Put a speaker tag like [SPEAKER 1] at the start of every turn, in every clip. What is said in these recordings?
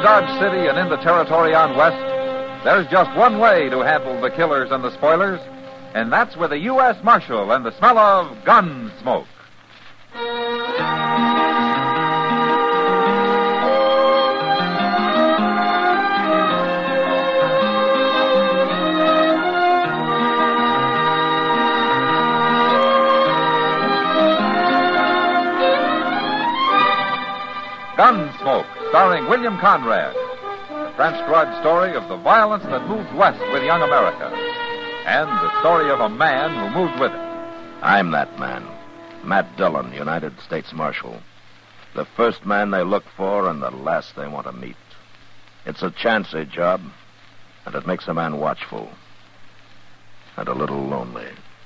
[SPEAKER 1] Dodge City and in the territory on west, there's just one way to handle the killers and the spoilers, and that's with a U.S. Marshal and the smell of gun smoke. Gunsmoke, starring William Conrad. The transcribed story of the violence that moved west with young America. And the story of a man who moved with it.
[SPEAKER 2] I'm that man. Matt Dillon, United States Marshal. The first man they look for and the last they want to meet. It's a chancy job, and it makes a man watchful. And a little lonely.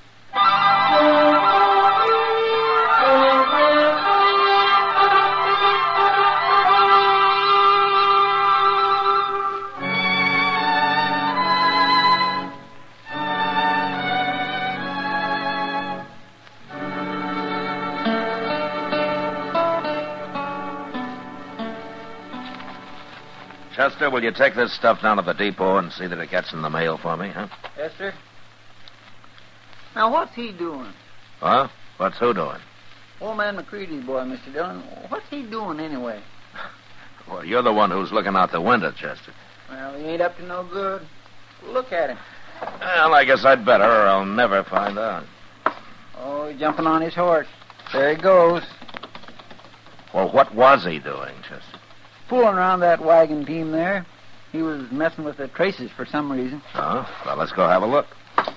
[SPEAKER 2] Chester, will you take this stuff down to the depot and see that it gets in the mail for me, huh?
[SPEAKER 3] Yes, sir. Now, what's he doing?
[SPEAKER 2] Huh? What's who doing?
[SPEAKER 3] Old man McCready's boy, Mr. Dillon. What's he doing anyway?
[SPEAKER 2] Well, you're the one who's looking out the window, Chester.
[SPEAKER 3] Well, he ain't up to no good. Look at him.
[SPEAKER 2] Well, I guess I'd better, or I'll never find out.
[SPEAKER 3] Oh, he's jumping on his horse. There he goes.
[SPEAKER 2] Well, what was he doing, Chester?
[SPEAKER 3] Fooling around that wagon team there. He was messing with the traces for some reason.
[SPEAKER 2] Oh, well, let's go have a look.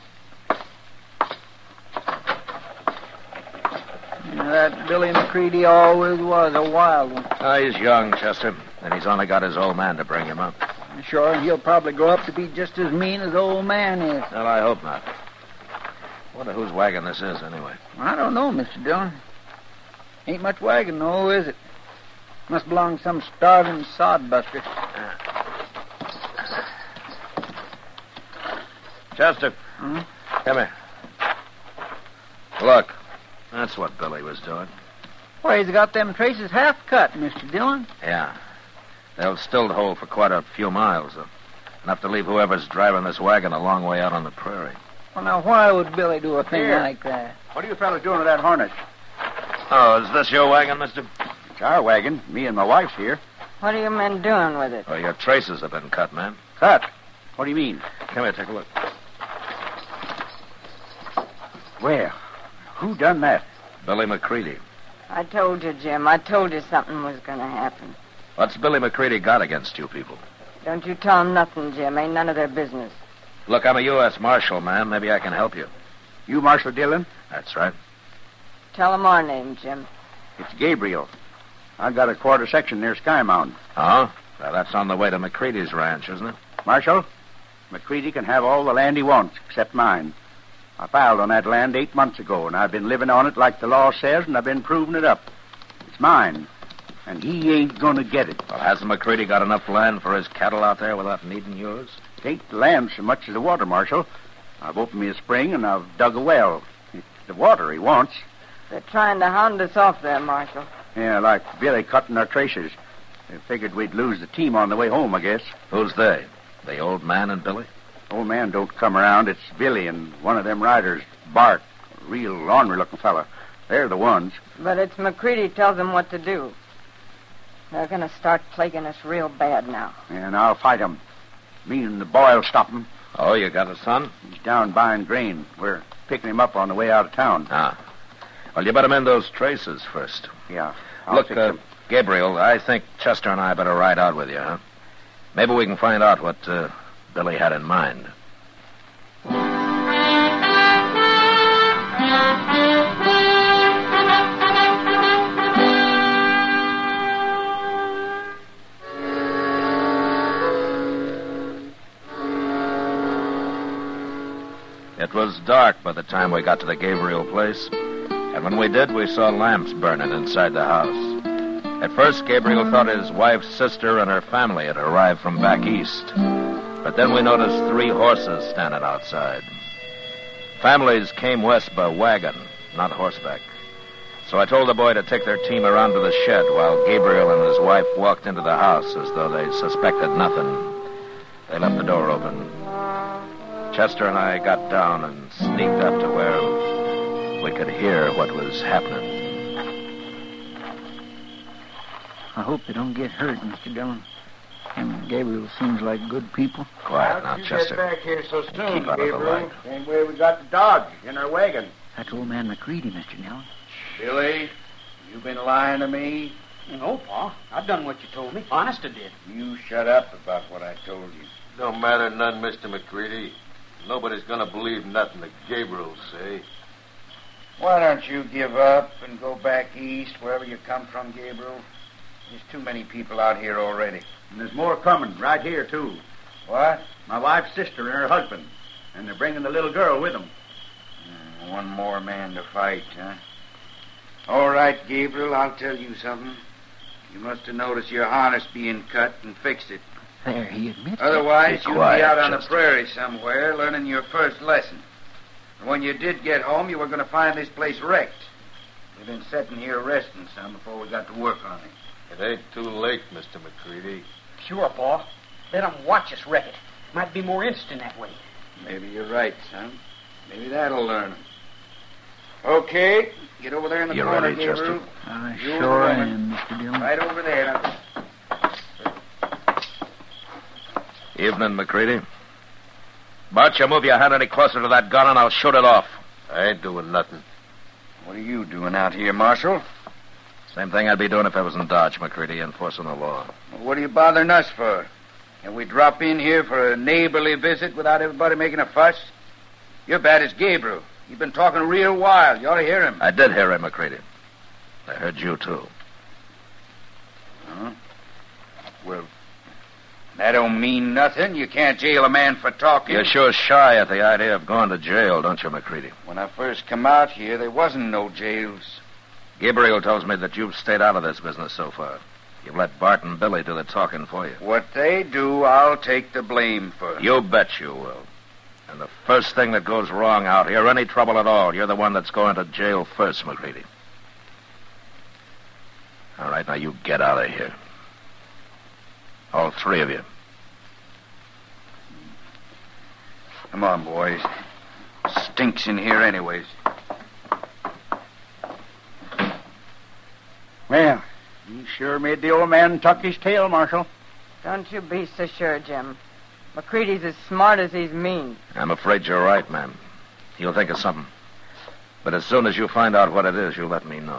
[SPEAKER 3] That Billy McCready always was a wild one.
[SPEAKER 2] Oh, he's young, Chester, and he's only got his old man to bring him up.
[SPEAKER 3] Sure, and he'll probably grow up to be just as mean as old man is.
[SPEAKER 2] Well, I hope not. Wonder whose wagon this is, anyway.
[SPEAKER 3] I don't know, Mr. Dillon. Ain't much wagon, though, is it? Must belong to some starving sodbuster.
[SPEAKER 2] Chester.
[SPEAKER 3] Hmm?
[SPEAKER 2] Come here. Look, that's what Billy was doing.
[SPEAKER 3] Why, he's got them traces half cut, Mr. Dillon.
[SPEAKER 2] Yeah. They'll still hold for quite a few miles, though. Enough to leave whoever's driving this wagon a long way out on the prairie.
[SPEAKER 3] Well, now, why would Billy do a thing like that?
[SPEAKER 4] What are you fellas doing with that harness?
[SPEAKER 2] Oh, is this your wagon, mister?
[SPEAKER 4] It's our wagon. Me and my wife's here.
[SPEAKER 5] What are you men doing with it?
[SPEAKER 2] Well, your traces have been cut, man.
[SPEAKER 4] Cut? What do you mean?
[SPEAKER 2] Come here, take a look.
[SPEAKER 4] Well, who done that?
[SPEAKER 2] Billy McCready.
[SPEAKER 5] I told you, Jim. I told you something was going to happen.
[SPEAKER 2] What's Billy McCready got against you people?
[SPEAKER 5] Don't you tell them nothing, Jim. Ain't none of their business.
[SPEAKER 2] Look, I'm a U.S. Marshal, man. Maybe I can help you.
[SPEAKER 4] You Marshal Dillon?
[SPEAKER 2] That's right.
[SPEAKER 5] Tell them our name, Jim.
[SPEAKER 4] It's Gabriel. I've got a quarter section near Sky Mountain.
[SPEAKER 2] Oh? Well, that's on the way to McCready's ranch, isn't it?
[SPEAKER 4] Marshal, McCready can have all the land he wants, except mine. I filed on that land 8 months ago, and I've been living on it like the law says, and I've been proving it up. It's mine, and he ain't gonna get it.
[SPEAKER 2] Well, hasn't McCready got enough land for his cattle out there without needing yours?
[SPEAKER 4] It ain't the land so much as the water, Marshal. I've opened me a spring, and I've dug a well. It's the water he wants.
[SPEAKER 5] They're trying to hound us off there, Marshal.
[SPEAKER 4] Yeah, like Billy cutting our traces. They figured we'd lose the team on the way home, I guess.
[SPEAKER 2] Who's they? The old man and Billy?
[SPEAKER 4] Old man don't come around. It's Billy and one of them riders, Bart. A real ornery-looking fella. They're the ones.
[SPEAKER 5] But it's McCready tells them what to do. They're going to start plaguing us real bad now.
[SPEAKER 4] And I'll fight 'em. Me and the boy'll stop 'em.
[SPEAKER 2] Oh, you got a son?
[SPEAKER 4] He's down buying grain. We're picking him up on the way out of town.
[SPEAKER 2] Ah. Well, you better mend those traces first.
[SPEAKER 4] Yeah.
[SPEAKER 2] Look, Gabriel, I think Chester and I better ride out with you, huh? Maybe we can find out what Billy had in mind. It was dark by the time we got to the Gabriel place, and when we did, we saw lamps burning inside the house. At first, Gabriel thought his wife's sister and her family had arrived from back east, but then we noticed 3 horses standing outside. Families came west by wagon, not horseback. So I told the boy to take their team around to the shed while Gabriel and his wife walked into the house as though they suspected nothing. They left the door open. Chester and I got down and sneaked up to where we could hear what was happening.
[SPEAKER 3] I hope they don't get hurt, Mr. Dillon. Him and Gabriel seems like good people.
[SPEAKER 2] Quiet now, Chester.
[SPEAKER 4] Get back here so soon,
[SPEAKER 2] Keep out of the light.
[SPEAKER 4] Same way we got the dog in our wagon.
[SPEAKER 3] That's old man McCready, Mr. Dillon.
[SPEAKER 4] Billy, you been lying to me?
[SPEAKER 6] No, Pa. I done what you told me. Honest, I did.
[SPEAKER 4] You shut up about what I told you.
[SPEAKER 7] Don't matter none, Mr. McCready. Nobody's going to believe nothing that Gabriel say.
[SPEAKER 4] Why don't you give up and go back east, wherever you come from, Gabriel? There's too many people out here already. And there's more coming, right here, too. What? My wife's sister and her husband. And they're bringing the little girl with them. One more man to fight, huh? All right, Gabriel, I'll tell you something. You must have noticed your harness being cut and fixed it.
[SPEAKER 3] There, he admits.
[SPEAKER 4] Otherwise,
[SPEAKER 2] Be
[SPEAKER 4] you'd
[SPEAKER 2] quiet,
[SPEAKER 4] be out on the
[SPEAKER 2] Chester.
[SPEAKER 4] prairie somewhere learning your first lesson. And when you did get home, you were going to find this place wrecked. We've been sitting here resting some before we got to work on it.
[SPEAKER 7] It ain't too late, Mr. McCready.
[SPEAKER 6] Sure, Pa. Let 'em watch us wreck it. Might be more interesting that way.
[SPEAKER 4] Maybe you're right, son. Maybe that'll learn them. Okay, get over there in the
[SPEAKER 2] You
[SPEAKER 4] corner,
[SPEAKER 2] ready, Chester?
[SPEAKER 4] Gabriel.
[SPEAKER 3] I
[SPEAKER 4] You and
[SPEAKER 3] sure
[SPEAKER 4] the woman.
[SPEAKER 3] am, Mr. Dillon.
[SPEAKER 4] Right over there.
[SPEAKER 2] Evening, McCready. Bart, you move your hand any closer to that gun and I'll shoot it off.
[SPEAKER 7] I ain't doing nothing.
[SPEAKER 4] What are you doing out here, Marshal?
[SPEAKER 2] Same thing I'd be doing if I was in Dodge, McCready, enforcing the law.
[SPEAKER 4] Well, what are you bothering us for? Can we drop in here for a neighborly visit without everybody making a fuss? You're bad as Gabriel. You've been talking real wild. You ought to hear him.
[SPEAKER 2] I did hear him, McCready. I heard you, too.
[SPEAKER 4] Huh? Well, that don't mean nothing. You can't jail a man for talking.
[SPEAKER 2] You're sure shy at the idea of going to jail, don't you, McCready?
[SPEAKER 4] When I first come out here, there wasn't no jails.
[SPEAKER 2] Gabriel tells me that you've stayed out of this business so far. You've let Bart and Billy do the talking for you.
[SPEAKER 4] What they do, I'll take the blame for.
[SPEAKER 2] You bet you will. And the first thing that goes wrong out here, any trouble at all, you're the one that's going to jail first, McCready. All right, now you get out of here. All three of you.
[SPEAKER 4] Come on, boys. Stinks in here anyways.
[SPEAKER 3] Well, you sure made the old man tuck his tail, Marshal.
[SPEAKER 5] Don't you be so sure, Jim. McCready's as smart as he's mean.
[SPEAKER 2] I'm afraid you're right, ma'am. He'll think of something. But as soon as you find out what it is, you'll let me know.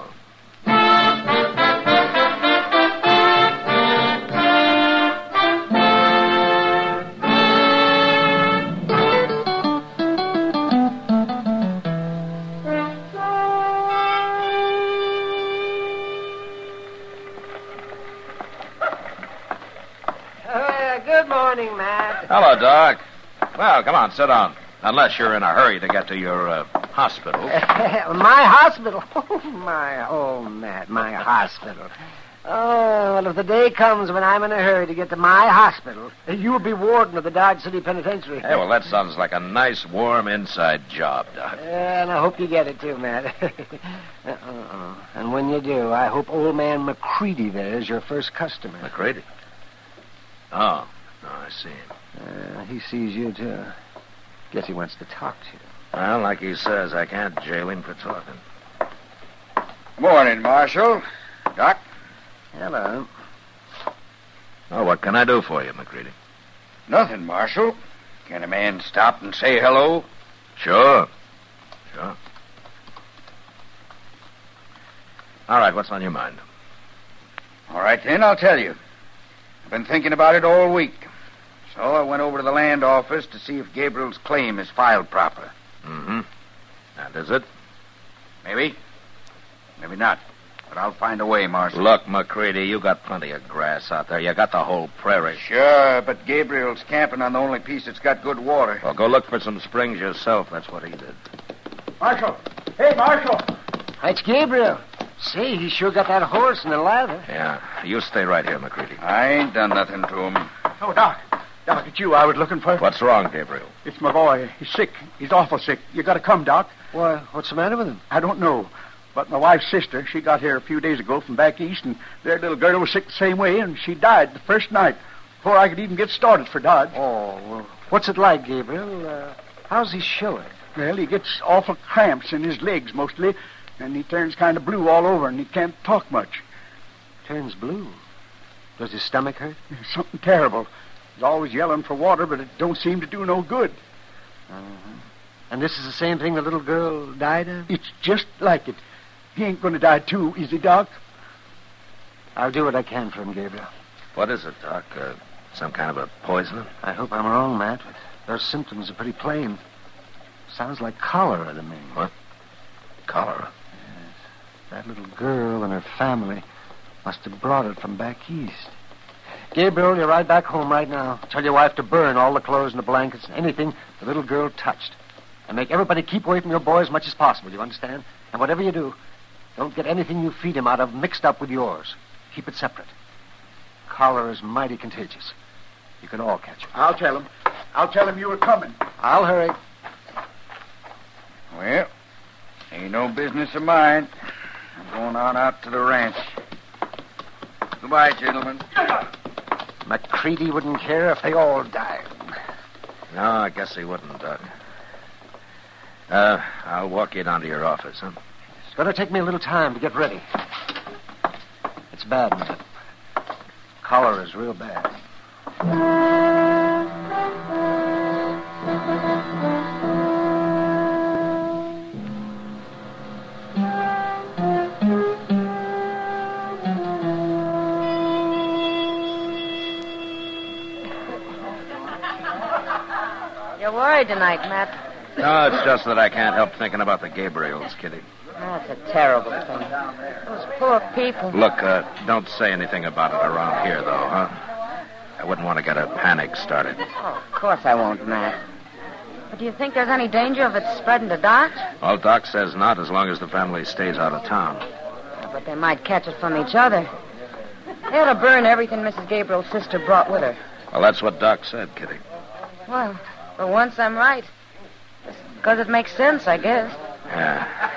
[SPEAKER 8] Good morning, Matt.
[SPEAKER 2] Hello, Doc. Well, come on, sit down. Unless you're in a hurry to get to your hospital.
[SPEAKER 8] My hospital? Matt, my hospital. Oh, well, if the day comes when I'm in a hurry to get to my hospital, you'll be warden of the Dodge City Penitentiary.
[SPEAKER 2] Hey, well, that sounds like a nice, warm inside job, Doc.
[SPEAKER 8] And I hope you get it, too, Matt. And when you do, I hope old man McCready there is your first customer.
[SPEAKER 2] McCready? Oh, I see.
[SPEAKER 8] He sees you, too. Guess he wants to talk to you.
[SPEAKER 2] Well, like he says, I can't jail him for talking.
[SPEAKER 4] Morning, Marshal. Doc?
[SPEAKER 8] Hello.
[SPEAKER 2] Oh, what can I do for you, McCready?
[SPEAKER 4] Nothing, Marshal. Can a man stop and say hello?
[SPEAKER 2] Sure. All right, what's on your mind?
[SPEAKER 4] All right, then, I'll tell you. I've been thinking about it all week. So I went over to the land office to see if Gabriel's claim is filed proper.
[SPEAKER 2] Mm-hmm. And is it?
[SPEAKER 4] Maybe. Maybe not. But I'll find a way, Marshal.
[SPEAKER 2] Look, McCready, you got plenty of grass out there. You got the whole prairie.
[SPEAKER 4] Sure, but Gabriel's camping on the only piece that's got good water.
[SPEAKER 2] Well, go look for some springs yourself. That's what he did.
[SPEAKER 3] Marshal! Hey, Marshal!
[SPEAKER 8] It's Gabriel. Say, he sure got that horse and the lather.
[SPEAKER 2] Yeah, you stay right here, McCready.
[SPEAKER 4] I ain't done nothing to him.
[SPEAKER 3] Oh, Doc. Doc, it's you I was looking for.
[SPEAKER 2] What's wrong, Gabriel?
[SPEAKER 3] It's my boy. He's sick. He's awful sick. You gotta come, Doc.
[SPEAKER 8] Why, what's the matter with him?
[SPEAKER 3] I don't know.
[SPEAKER 4] But my wife's sister, she got here a few days ago from back east, and their little girl was sick the same way, and she died the first night before I could even get started for Dodge.
[SPEAKER 8] Oh, well, what's it like, Gabriel? How's he showing?
[SPEAKER 4] Well, he gets awful cramps in his legs mostly, and he turns kind of blue all over, and he can't talk much.
[SPEAKER 8] Turns blue? Does his stomach hurt?
[SPEAKER 4] Something terrible. He's always yelling for water, but it don't seem to do no good.
[SPEAKER 8] Uh-huh. And this is the same thing the little girl died of?
[SPEAKER 4] It's just like it. He ain't going to die too, is he, Doc?
[SPEAKER 8] I'll do what I can for him, Gabriel.
[SPEAKER 2] What is it, Doc? Some kind of a poison?
[SPEAKER 8] I hope I'm wrong, Matt, but those symptoms are pretty plain. Sounds like cholera to me.
[SPEAKER 2] What? Cholera?
[SPEAKER 8] Yes. That little girl and her family must have brought it from back east. Gabriel, you ride back home right now. Tell your wife to burn all the clothes and the blankets and anything the little girl touched. And make everybody keep away from your boy as much as possible, you understand? And whatever you do, don't get anything you feed him out of mixed up with yours. Keep it separate. Cholera is mighty contagious. You can all catch it.
[SPEAKER 4] I'll tell him. I'll tell him you were coming.
[SPEAKER 8] I'll hurry.
[SPEAKER 3] Well, ain't no business of mine. I'm going on out to the ranch. Goodbye, gentlemen.
[SPEAKER 8] McCready wouldn't care if they all died.
[SPEAKER 2] No, I guess he wouldn't, Doc. I'll walk you down to your office, huh?
[SPEAKER 8] It's going to take me a little time to get ready. It's bad, Matt. Cholera is real bad.
[SPEAKER 5] You're worried tonight, Matt.
[SPEAKER 2] No, it's just that I can't help thinking about the Gabriels, Kitty.
[SPEAKER 5] That's a terrible thing. Those poor people.
[SPEAKER 2] Look, don't say anything about it around here, though, huh? I wouldn't want to get a panic started.
[SPEAKER 5] Oh, of course I won't, Matt. But do you think there's any danger of it spreading to Doc?
[SPEAKER 2] Well, Doc says not as long as the family stays out of town.
[SPEAKER 5] Yeah, but they might catch it from each other. They ought to burn everything Mrs. Gabriel's sister brought with her.
[SPEAKER 2] Well, that's what Doc said, Kitty.
[SPEAKER 5] Well, for once I'm right. Because it makes sense, I guess.
[SPEAKER 2] Yeah.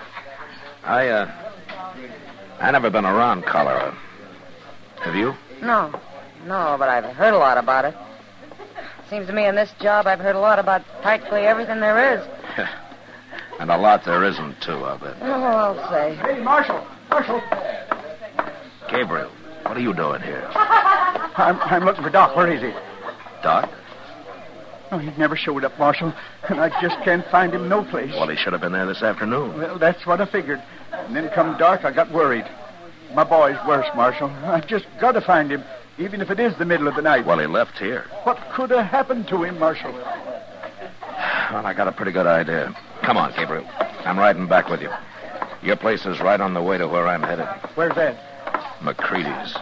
[SPEAKER 2] I never been around cholera. Have you?
[SPEAKER 5] No, but I've heard a lot about it. Seems to me in this job I've heard a lot about practically everything there is.
[SPEAKER 2] And a lot there isn't, too, I'll bet.
[SPEAKER 5] Oh, I'll say.
[SPEAKER 4] Hey, Marshal!
[SPEAKER 2] Gabriel, what are you doing here?
[SPEAKER 4] I'm looking for Doc. Where is he?
[SPEAKER 2] Doc?
[SPEAKER 4] Oh, he never showed up, Marshal, and I just can't find him no place.
[SPEAKER 2] Well, he should have been there this afternoon.
[SPEAKER 4] Well, that's what I figured. And then come dark, I got worried. My boy's worse, Marshal. I just got to find him, even if it is the middle of the night.
[SPEAKER 2] Well, he left here.
[SPEAKER 4] What could have happened to him, Marshal?
[SPEAKER 2] Well, I got a pretty good idea. Come on, Gabriel. I'm riding back with you. Your place is right on the way to where I'm headed.
[SPEAKER 4] Where's that?
[SPEAKER 2] McCready's.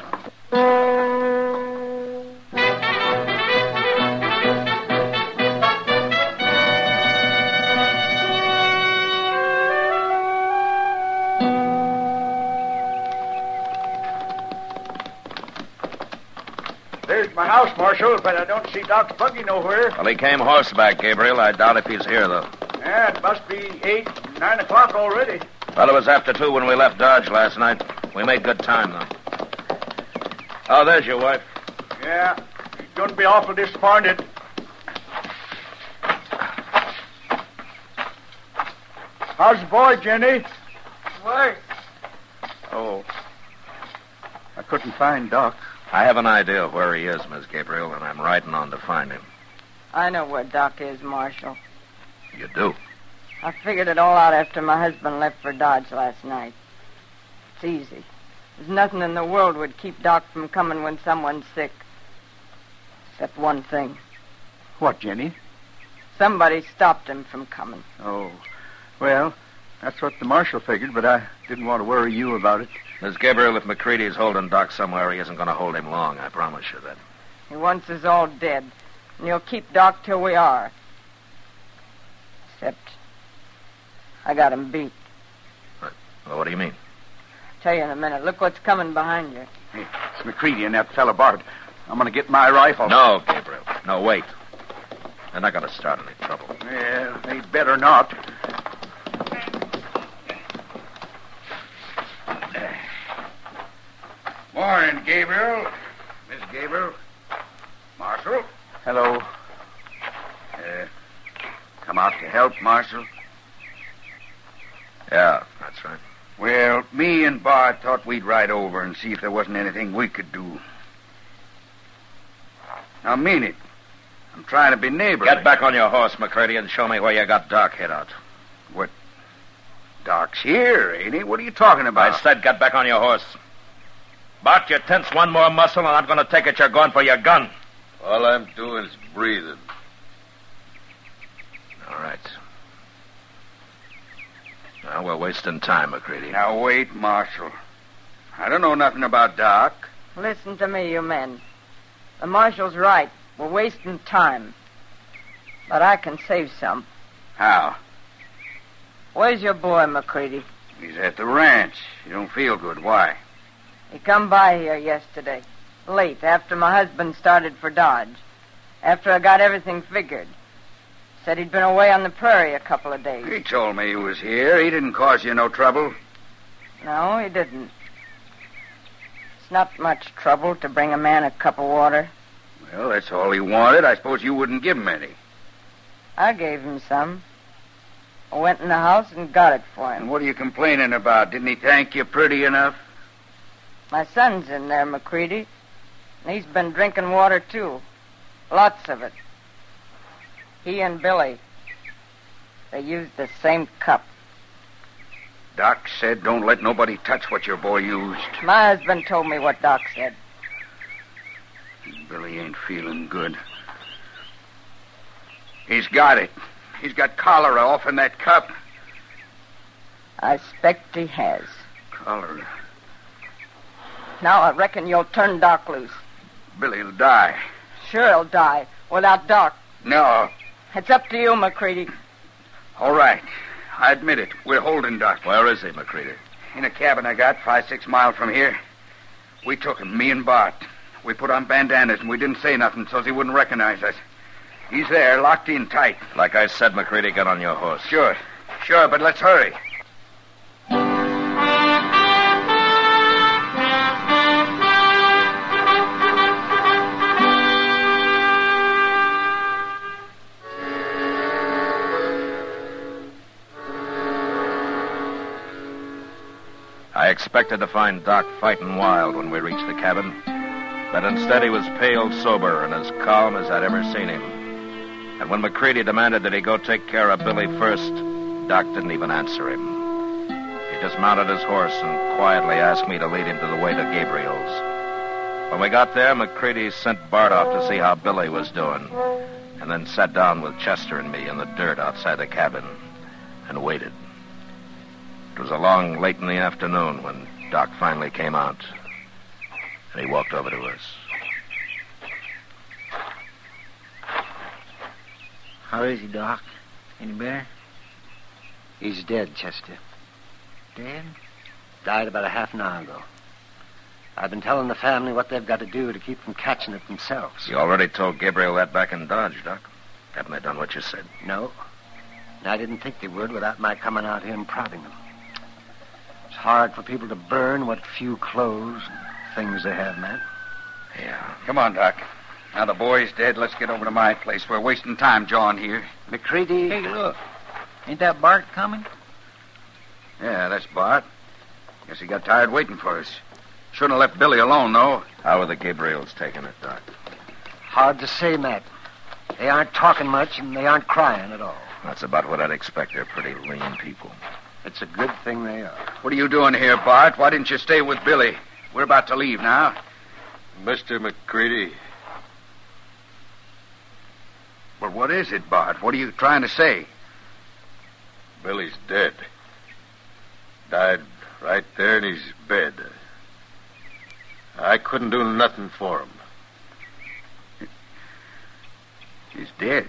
[SPEAKER 4] There's my house, Marshal, but I don't see Doc's buggy nowhere.
[SPEAKER 2] Well, he came horseback, Gabriel. I doubt if he's here, though.
[SPEAKER 4] Yeah, it must be 8, 9 o'clock already.
[SPEAKER 2] Well, it was after 2 when we left Dodge last night. We made good time, though. Oh, there's your wife.
[SPEAKER 4] Yeah, she's going to be awful disappointed. How's the boy, Jenny?
[SPEAKER 5] Worse.
[SPEAKER 4] Oh. I couldn't find Doc.
[SPEAKER 2] I have an idea of where he is, Miss Gabriel, and I'm riding on to find him.
[SPEAKER 5] I know where Doc is, Marshal.
[SPEAKER 2] You do?
[SPEAKER 5] I figured it all out after my husband left for Dodge last night. It's easy. There's nothing in the world would keep Doc from coming when someone's sick. Except one thing.
[SPEAKER 4] What, Jenny?
[SPEAKER 5] Somebody stopped him from coming.
[SPEAKER 4] Oh. Well, that's what the marshal figured, but I didn't want to worry you about it.
[SPEAKER 2] Miss Gabriel, if McCready's holding Doc somewhere, he isn't going to hold him long. I promise you that.
[SPEAKER 5] He wants us all dead, and he'll keep Doc till we are. Except I got him beat.
[SPEAKER 2] Well, what do you mean?
[SPEAKER 5] I'll tell you in a minute. Look what's coming behind you.
[SPEAKER 4] Hey, it's McCready and that fella Bart. I'm going to get my rifle.
[SPEAKER 2] No, Gabriel. No, wait. They're not going to start any trouble.
[SPEAKER 4] Yeah, they better not.
[SPEAKER 3] Morning, Gabriel. Miss Gabriel. Marshal.
[SPEAKER 4] Hello. Come out to help, Marshal?
[SPEAKER 2] Yeah, that's right.
[SPEAKER 3] Well, me and Bart thought we'd ride over and see if there wasn't anything we could do. I mean it. I'm trying to be neighborly.
[SPEAKER 2] Get back on your horse, McCready, and show me where you got Doc hid out.
[SPEAKER 3] What? Doc's here, ain't he? What are you talking about?
[SPEAKER 2] I said get back on your horse. Bart, you tense one more muscle, and I'm going to take it you're going for your gun.
[SPEAKER 7] All I'm doing is breathing.
[SPEAKER 2] All right. Now, we're wasting time, McCready.
[SPEAKER 3] Now, wait, Marshal. I don't know nothing about Doc.
[SPEAKER 5] Listen to me, you men. The marshal's right. We're wasting time. But I can save some.
[SPEAKER 3] How?
[SPEAKER 5] Where's your boy, McCready?
[SPEAKER 3] He's at the ranch. You don't feel good. Why?
[SPEAKER 5] He come by here yesterday. Late, after my husband started for Dodge. After I got everything figured. Said he'd been away on the prairie a couple of days.
[SPEAKER 3] He told me he was here. He didn't cause you no trouble.
[SPEAKER 5] No, he didn't. It's not much trouble to bring a man a cup of water.
[SPEAKER 3] Well, that's all he wanted. I suppose you wouldn't give him any.
[SPEAKER 5] I gave him some. I went in the house and got it for him.
[SPEAKER 3] And what are you complaining about? Didn't he thank you pretty enough?
[SPEAKER 5] My son's in there, McCready. And he's been drinking water, too. Lots of it. He and Billy, they used the same cup.
[SPEAKER 3] Doc said don't let nobody touch what your boy used.
[SPEAKER 5] My husband told me what Doc said.
[SPEAKER 3] Billy ain't feeling good. He's got it. He's got cholera off in that cup.
[SPEAKER 5] I expect he has.
[SPEAKER 3] Cholera.
[SPEAKER 5] Now I reckon you'll turn Doc loose.
[SPEAKER 3] Billy'll die.
[SPEAKER 5] Sure he'll die. Without Doc.
[SPEAKER 3] No.
[SPEAKER 5] It's up to you, McCready.
[SPEAKER 3] All right. I admit it. We're holding Doc.
[SPEAKER 2] Where is he, McCready?
[SPEAKER 3] In a cabin I got 5-6 miles from here. We took him, me and Bart. We put on bandanas and we didn't say nothing so he wouldn't recognize us. He's there, locked in tight.
[SPEAKER 2] Like I said, McCready, get on your horse.
[SPEAKER 3] Sure, but let's hurry.
[SPEAKER 2] I expected to find Doc fighting wild when we reached the cabin, but instead he was pale, sober, and as calm as I'd ever seen him. And when McCready demanded that he go take care of Billy first, Doc didn't even answer him. He just mounted his horse and quietly asked me to lead him to the way to Gabriel's. When we got there, McCready sent Bart off to see how Billy was doing, and then sat down with Chester and me in the dirt outside the cabin and waited. It was along late in the afternoon when Doc finally came out, and he walked over to us.
[SPEAKER 8] How is he, Doc? Any better? He's dead, Chester. Dead? Died about a half an hour ago. I've been telling the family what they've got to do to keep from catching it themselves.
[SPEAKER 2] You already told Gabriel that back in Dodge, Doc. Haven't they done what you said?
[SPEAKER 8] No. And I didn't think they would without my coming out here and prodding them. It's hard for people to burn what few clothes and things they have, man.
[SPEAKER 2] Yeah.
[SPEAKER 3] Come on, Doc. Now the boy's dead. Let's get over to my place. We're wasting time, John, here.
[SPEAKER 8] McCready...
[SPEAKER 6] Hey, look. Ain't that Bart coming?
[SPEAKER 3] Yeah, that's Bart. Guess he got tired waiting for us. Shouldn't have left Billy alone, though.
[SPEAKER 2] How are the Gabriels taking it, Doc?
[SPEAKER 8] Hard to say, Matt. They aren't talking much, and they aren't crying at all.
[SPEAKER 2] That's about what I'd expect. They're pretty lean people.
[SPEAKER 8] It's a good thing they are.
[SPEAKER 3] What are you doing here, Bart? Why didn't you stay with Billy? We're about to leave now.
[SPEAKER 7] Mr. McCready.
[SPEAKER 3] Well, what is it, Bart? What are you trying to say?
[SPEAKER 7] Billy's dead. Died right there in his bed. I couldn't do nothing for him.
[SPEAKER 3] He's dead.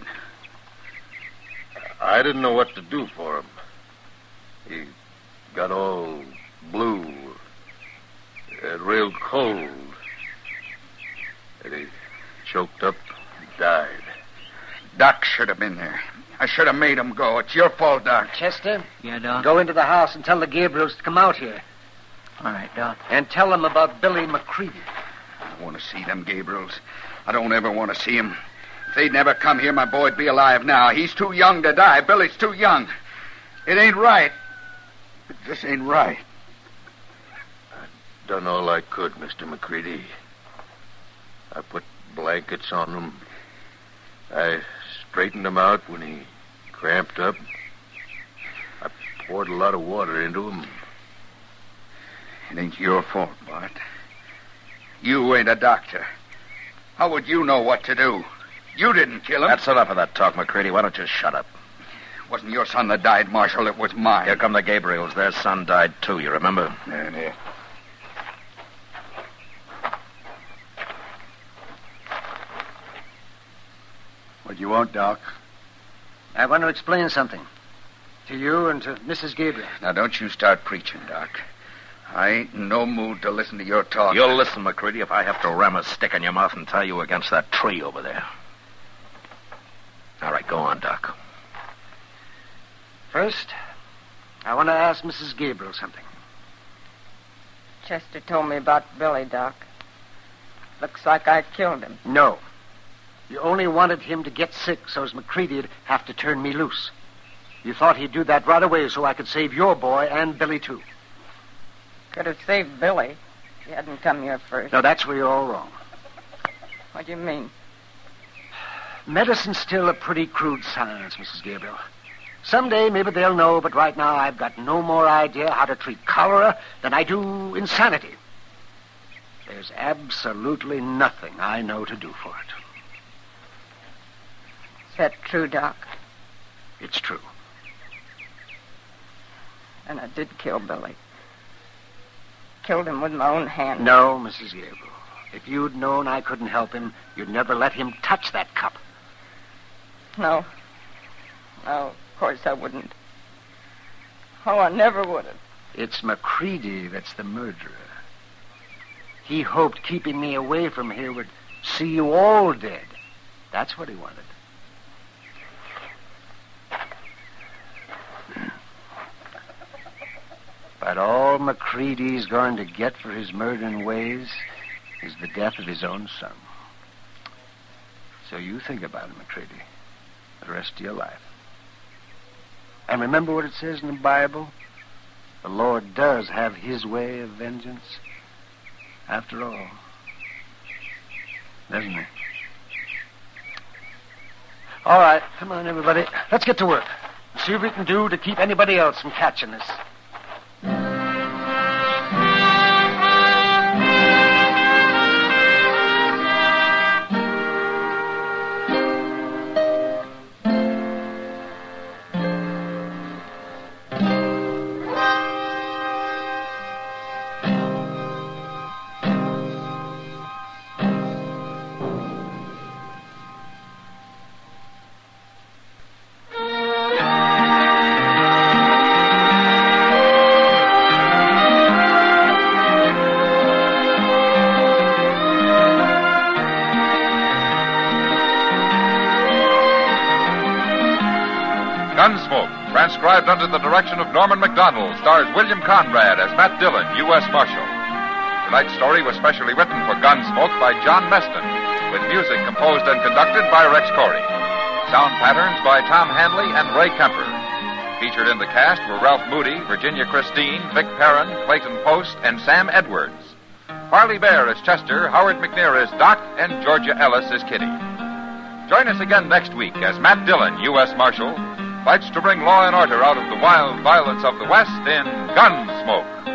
[SPEAKER 7] I didn't know what to do for him. He got all blue, real cold, and he choked up and died.
[SPEAKER 3] Doc should have been there. I should have made him go. It's your fault, Doc.
[SPEAKER 8] Chester?
[SPEAKER 6] Yeah, Doc?
[SPEAKER 8] Go into the house and tell the Gabriels to come out here. All right, Doc. And tell them about Billy McCready.
[SPEAKER 3] I don't want to see them Gabriels. I don't ever want to see him. If they'd never come here, my boy'd be alive now. He's too young to die. Billy's too young. It ain't right. It just ain't right.
[SPEAKER 7] Done all I could, Mr. McCready. I put blankets on him. I straightened him out when he cramped up. I poured a lot of water into him.
[SPEAKER 3] It ain't your fault, Bart. You ain't a doctor. How would you know what to do? You didn't kill him.
[SPEAKER 2] That's enough of that talk, McCready. Why don't you shut up?
[SPEAKER 3] It wasn't your son that died, Marshal. It was mine.
[SPEAKER 2] Here come the Gabriels. Their son died, too, you remember?
[SPEAKER 3] There.
[SPEAKER 4] What do you want, Doc?
[SPEAKER 8] I want to explain something. To you and to Mrs. Gabriel.
[SPEAKER 3] Now, don't you start preaching, Doc. I ain't in no mood to listen to your talk.
[SPEAKER 2] You'll listen, McCready, if I have to ram a stick in your mouth and tie you against that tree over there. All right, go on, Doc.
[SPEAKER 8] First, I want to ask Mrs. Gabriel something.
[SPEAKER 5] Chester told me about Billy, Doc. Looks like I killed him.
[SPEAKER 8] No. You only wanted him to get sick so as McCready'd have to turn me loose. You thought he'd do that right away so I could save your boy and Billy, too.
[SPEAKER 5] Could have saved Billy if he hadn't come here first.
[SPEAKER 8] No, that's where you're all wrong.
[SPEAKER 5] What do you mean?
[SPEAKER 8] Medicine's still a pretty crude science, Mrs. Gabriel. Someday maybe they'll know, but right now I've got no more idea how to treat cholera than I do insanity. There's absolutely nothing I know to do for it.
[SPEAKER 5] Is that true, Doc?
[SPEAKER 8] It's true.
[SPEAKER 5] And I did kill Billy. Killed him with my own hand.
[SPEAKER 8] No, Mrs. Gabriel. If you'd known I couldn't help him, you'd never let him touch that cup.
[SPEAKER 5] No. No, of course I wouldn't. Oh, I never would have.
[SPEAKER 8] It's McCready that's the murderer. He hoped keeping me away from here would see you all dead. That's what he wanted. But all McCready's going to get for his murdering ways is the death of his own son. So you think about it, McCready, the rest of your life. And remember what it says in the Bible? The Lord does have his way of vengeance, after all. Doesn't he? All right, come on, everybody. Let's get to work. See what we can do to keep anybody else from catching this.
[SPEAKER 1] Gunsmoke, transcribed under the direction of Norman MacDonald, stars William Conrad as Matt Dillon, U.S. Marshal. Tonight's story was specially written for Gunsmoke by John Meston, with music composed and conducted by Rex Corey. Sound patterns by Tom Hanley and Ray Kemper. Featured in the cast were Ralph Moody, Virginia Christine, Vic Perrin, Clayton Post, and Sam Edwards. Parley Bear is Chester, Howard McNear is Doc, and Georgia Ellis is Kitty. Join us again next week as Matt Dillon, U.S. Marshal, fights to bring law and order out of the wild violence of the West in Gunsmoke.